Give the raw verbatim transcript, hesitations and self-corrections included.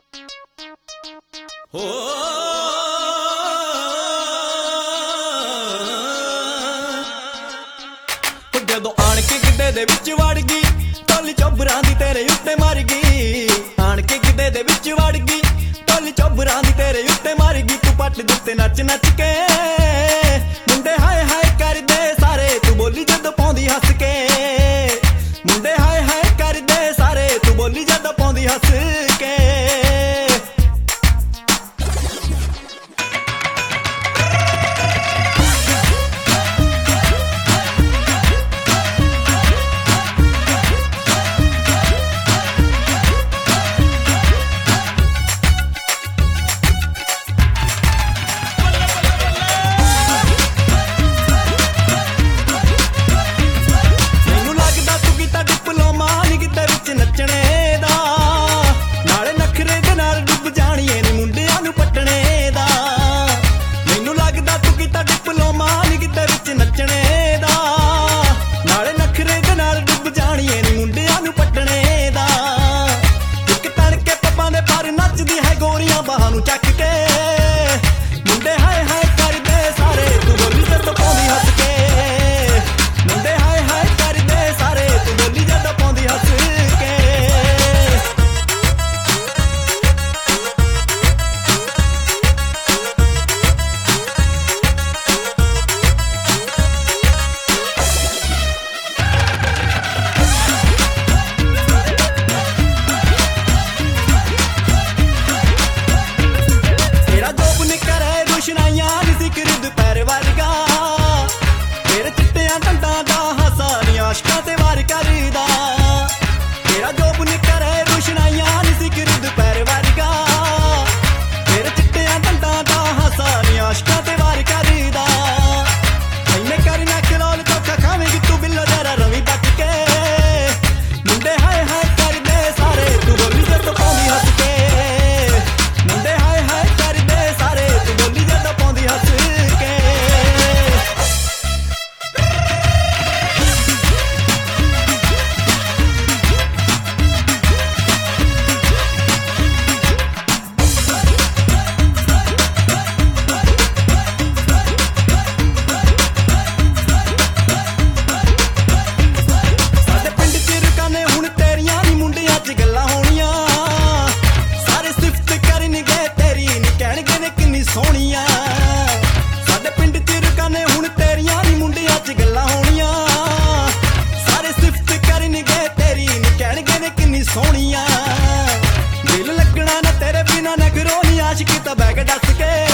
ਹੋ ਜਦੋਂ ਆਣ ਕੇ ਗਿੱਧੇ ਦੇ ਵਿੱਚ ਵੜ ਗਈ ਟੋਲੀ ਚੋਬਰਾਂ ਦੀ ਤੇਰੇ ਉੱਤੇ ਮਰ ਗਈ। ਆਣ ਕੇ ਗਿੱਧੇ ਦੇ ਵਿੱਚ ਵੜ ਗਈ ਟੋਲੀ ਚੋਬਰਾਂ ਦੀ ਤੇਰੇ ਉੱਤੇ ਮਰ ਗਈ। ਤੂੰ ਪੱਟ ਦੇ ਉੱਤੇ ਨੱਚ ਨੱਚ ਕੇ ਮੁੰਡੇ ਹਾਏ ਹਾਏ ਕਰਦੇ ਸਾਰੇ, ਤੂੰ ਬੋਲੀ ਜਦੋਂ ਪਾਉਂਦੀ ਹੱਸ ਕੇ। ਮੁੰਡੇ ਹਾਏ ਹਾਏ ਕਰਦੇ ਸਾਰੇ, ਤੂੰ ਬੋਲੀ ਜਦੋਂ ਪਾਉਂਦੀ ਹੱਸ ਕੇ। ਨੱਚਣੇ ਦਾ ਨਾਲੇ ਨਖਰੇ ਦੇ ਨਾਲ ਡੁੱਬ ਜਾਣੀਏ ਨੀ ਮੁੰਡਿਆਂ ਨੂੰ ਪੱਟਣੇ ਦਾ। ਮੈਨੂੰ ਲੱਗਦਾ ਤੂੰ ਕੀਤਾ ਡਿਪਲੋਮਾ ਨੀ ਕਿਤੇ ਵਿੱਚ ਨੱਚਣੇ ਦਾ, ਨਾਲੇ ਨਖਰੇ ਦੇ ਨਾਲ ਡੁੱਬ ਜਾਣੀਏ ਨੀ ਮੁੰਡਿਆਂ ਨੂੰ ਪੱਟਣੇ ਦਾ। ਇੱਕ ਤੜਕੇ ਪੱਬਾਂ ਦੇ ਪਰ ਨੱਚਦੀ ਹੈ ਗੋਰੀਆਂ ਬਾਹਾਂ ਨੂੰ ਚੱਕ ਕੇ। ਮੁੰਡੇ ਹਾਏ ਹਾਏ ਕਰਦੇ ਸਾਰੇ, ਤੂੰ ਬੋਲੀ ਜਦੋਂ ਪਾਉਂਦੀ ਹੱਸ ਕੇ। ਮੁੰਡੇ ਹਾਏ ਹਾਏ ਕਰਦੇ ਸਾਰੇ, ਤੂੰ ਬੋਲੀ ਜਦੋਂ ਪਾਉਂਦੀ ਹੱਸ ਕੇ। ਸ਼ਨਾਈਆਂ ਨੀ ਸੀ ਕਿਰਦ ਪੈਰ ਵਰਗਾ, ਤੇਰੇ ਚਿੱਟਿਆਂ ਟੰਟਾਂ ਦਾ ਹਾਸਾ ਨੀ ਆਸ਼ਕਾਂ ਤੇ ਵਾਰ ਕਰਦਾ। ਤੇਰਾ ਜੋਬ ਨੀ ਕਰੇ ਰੁਸ਼ਨਾਈਆਂ ਨੀ ਸੀ ਕਿਰਦ ਪੈਰ ਵਰਗਾ, ਤੇਰੇ ਚਿੱਟਿਆਂ ਟੰਟਾਂ ਦਾ ਹਾਸਾ ਨੀ ਆਸ਼ਕਾਂ ਤੇ ਵਾਰ ਕਰਦਾ। ਮੈਨੇ ਕਰਨਾ ਖਲੋਲ ਧੋਖਾ ਖਾਵੇਂਗੀ ਤੂੰ ਬਿੱਲੋ ਜਰਾ ਰਵੀ ਤੱਕ ਕੇ। ਮੁੰਡੇ ਹਾਏ ਹਾਏ ਕਰਦੇ ਸਾਰੇ, ਤੂੰ ਬੋਲੀ ਜਦੋਂ ਪਾਉਂਦੀ ਹੱਸ ਕੇ। ਮੁੰਡੇ ਹਾਏ ਹਾਏ ਕਰਦੇ ਸਾਰੇ, ਤੂੰ ਬੋਲੀ ਜਦੋਂ ਪਾਉਂਦੀ ਹੱਸ ਕੇ। ਸਾਡੇ ਪਿੰਡ ਚ ਰੁਕਾਨੇ ਹੁਣ ਤੇਰੀਆਂ ਨੀ ਮੁੰਡਿਆਂ ਚ ਗੱਲਾਂ ਹੋਣੀਆਂ। ਸਾਰੇ ਸਿਫਤ ਕਰਨਗੇ ਤੇਰੀ ਨੀ ਕਹਿਣਗੇ ਨੇ ਕਿੰਨੀ ਸੋਹਣੀਆਂ। ਸਾਡੇ ਪਿੰਡ ਚ ਰੁਕਾਨੇ ਹੁਣ ਤੇਰੀਆਂ ਨੀ ਮੁੰਡਿਆਂ ਚ ਗੱਲਾਂ ਹੋਣੀਆਂ। ਸਾਰੇ ਸਿਫਤ ਕਰਨਗੇ ਤੇਰੀ ਨੀ ਕਹਿਣਗੇ ਨੇ ਕਿੰਨੀ ਸੋਹਣੀਆਂ। ਦਿਲ ਲੱਗਣਾ ਨਾ ਤੇਰੇ ਬਿਨਾ ਨਖਰੋ ਨੀ ਆਸ਼ਕੀ ਤਾਂ ਬੈਗ ਡੱਸ ਕੇ।